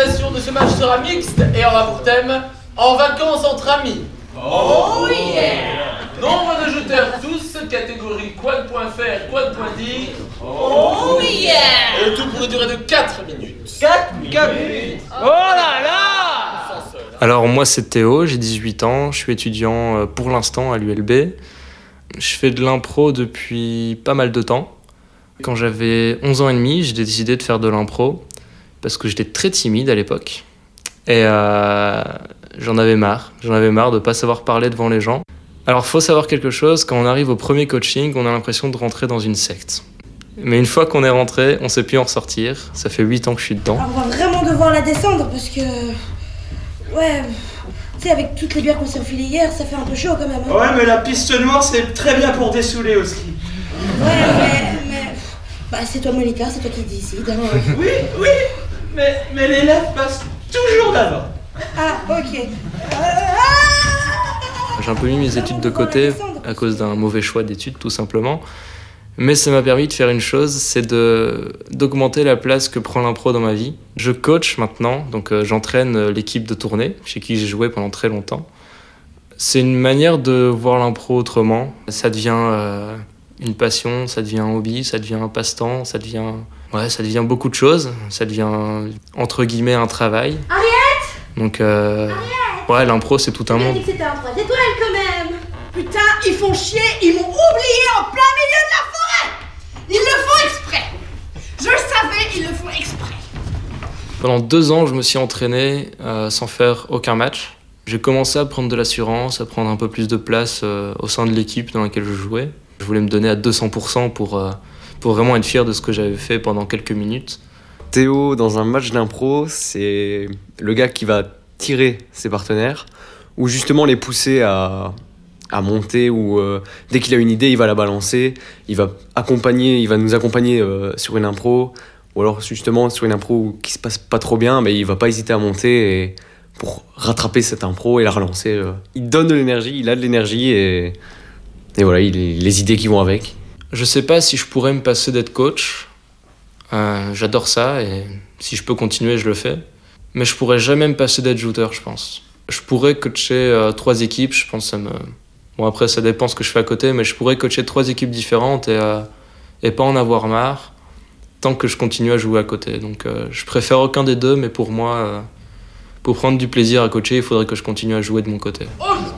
l'organisation de ce match sera mixte et aura pour thème « En vacances entre amis ». Oh yeah! Nombre de jeteurs tous, catégorie quad.faire, quad.dire. Oh yeah! Et le tout pour une durée de 4 minutes. 4 minutes! Oh là là! Alors moi c'est Théo, j'ai 18 ans, je suis étudiant pour l'instant à l'ULB. Je fais de l'impro depuis pas mal de temps. Quand j'avais 11 ans et demi, j'ai décidé de faire de l'impro parce que j'étais très timide à l'époque. Et j'en avais marre de ne pas savoir parler devant les gens. Alors faut savoir quelque chose, quand on arrive au premier coaching, on a l'impression de rentrer dans une secte. Mais une fois qu'on est rentré, on ne sait plus en ressortir. Ça fait 8 ans que je suis dedans. Alors on va vraiment devoir la descendre parce que... Ouais... Tu sais, avec toutes les bières qu'on s'est enfilées hier, ça fait un peu chaud quand même. Hein. Ouais, mais la piste noire, c'est très bien pour dessouler au ski. Ouais, mais... Bah, c'est toi, Monica, c'est toi qui décide. Hein. Oui, mais l'élève passe toujours d'avant. Ah, ok. J'ai un peu mis mes études de côté à cause d'un mauvais choix d'études, tout simplement. Mais ça m'a permis de faire une chose, c'est d'augmenter la place que prend l'impro dans ma vie. Je coach maintenant, donc j'entraîne l'équipe de tournée, chez qui j'ai joué pendant très longtemps. C'est une manière de voir l'impro autrement. Ça devient une passion, ça devient un hobby, ça devient un passe-temps, ça devient beaucoup de choses. Ça devient, entre guillemets, un travail. Ariette! Donc, ouais, l'impro, c'est tout un monde. Il a dit que c'était un 3 étoiles quand même! Putain, ils font chier, ils m'ont oublié en plein milieu de la forêt! Ils le font exprès! Je le savais, ils le font exprès! Pendant 2 ans, je me suis entraîné sans faire aucun match. J'ai commencé à prendre de l'assurance, à prendre un peu plus de place au sein de l'équipe dans laquelle je jouais. Je voulais me donner à 200% pour vraiment être fier de ce que j'avais fait pendant quelques minutes. Théo, dans un match d'impro, c'est le gars qui va tirer ses partenaires ou justement les pousser à monter ou dès qu'il a une idée, il va la balancer, il va nous accompagner sur une impro ou alors justement sur une impro qui se passe pas trop bien, mais il va pas hésiter à monter pour rattraper cette impro et la relancer. Il donne de l'énergie, il a de l'énergie et voilà, les idées qui vont avec. Je sais pas si je pourrais me passer d'être coach. J'adore ça et si je peux continuer, je le fais. Mais je pourrais jamais me passer d'être shooter, je pense. Je pourrais coacher 3 équipes, je pense que ça me... Bon, après, ça dépend ce que je fais à côté, mais je pourrais coacher 3 équipes différentes et pas en avoir marre tant que je continue à jouer à côté. Donc, je préfère aucun des deux, mais pour moi, pour prendre du plaisir à coacher, il faudrait que je continue à jouer de mon côté. Aujourd'hui,